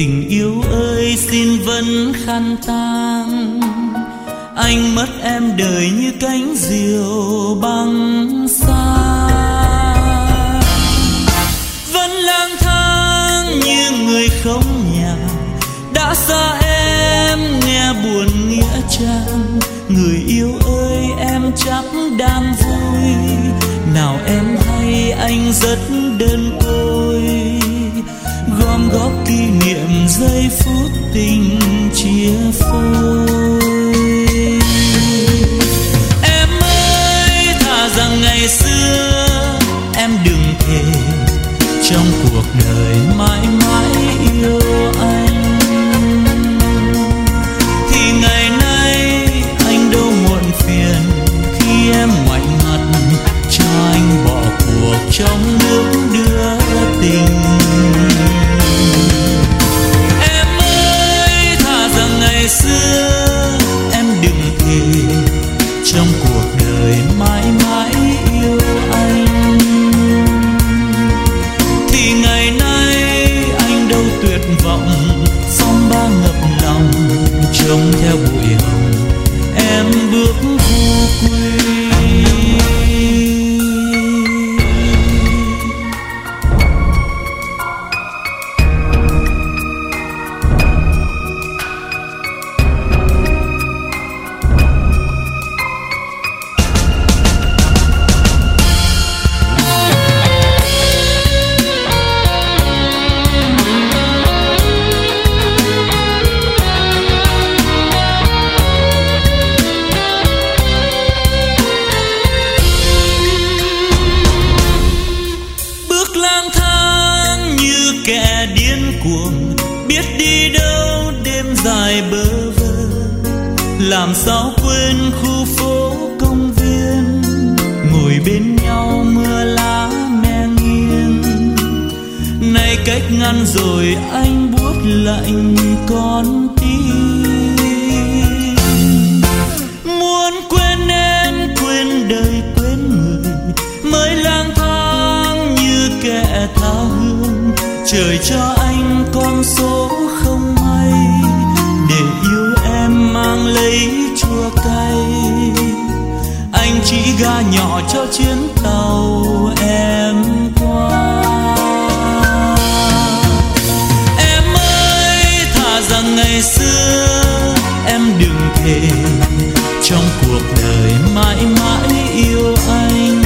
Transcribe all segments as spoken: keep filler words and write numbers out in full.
Tình yêu ơi xin vẫn khăn tang, anh mất em đời như cánh diều băng xa. Vẫn lang thang như người không nhà, đã xa em nghe buồn nghĩa trang. Người yêu ơi em chắc đang vui, nào em hay anh rất đơn côi, gom góp kỷ niệm giây phút tình chia phôi. Em ơi thà rằng ngày xưa em đừng thề trong cuộc đời mãi mãi yêu anh, thì ngày nay anh đâu muộn phiền khi em ngoảnh mặt cho anh bỏ cuộc trong nước đưa tình. Em ơi thà rằng ngày xưa em đừng thề trong cuộc đời mãi mãi yêu anh, thì ngày nay anh đâu tuyệt vọng phong ba ngập lòng, trông theo bụi hồng em bước vô quy. Kẻ điên cuồng biết đi đâu đêm dài bơ vơ, làm sao quên khu phố công viên, ngồi bên nhau mưa lá me nghiêng. Nay cách ngăn rồi anh buốt lạnh con tim, muốn quên em quên đời quên người, mới lang thang như kẻ tha hương. Trời cho anh con số không may, để yêu em mang lấy chua cay. Anh chỉ ga nhỏ cho chuyến tàu em qua. Em ơi thà rằng ngày xưa em đừng thề trong cuộc đời mãi mãi yêu anh,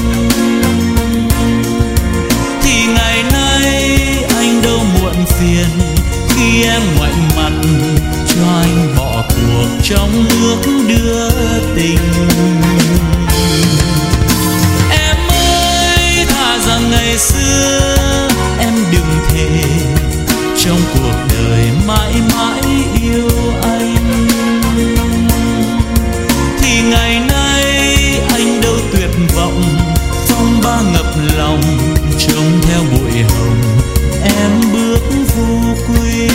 thì ngày nay anh đâu muộn phiền khi em ngoảnh mặt cho anh bỏ cuộc trong nước đưa tình. Em ơi thà rằng ngày xưa em đừng thề trong cuộc đời mãi mãi yêu anh, thì ngày nay anh đâu tuyệt vọng phong ba ngập lòng, trông theo bụi hồng em bước vô quy.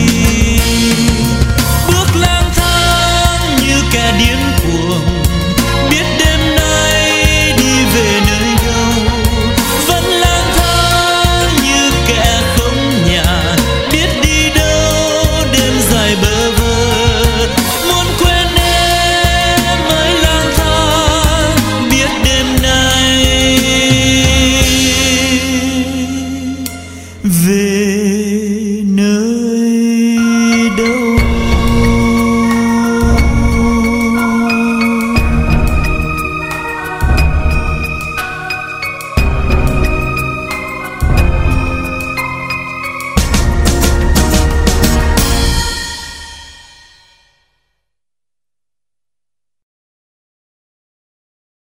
Bước lang thang như kẻ điên cuồng, biết đêm nay đi về nơi đâu. Vẫn lang thang như kẻ không nhà, biết đi đâu đêm dài bơ vơ. Muốn quên em mới lang thang, biết đêm nay về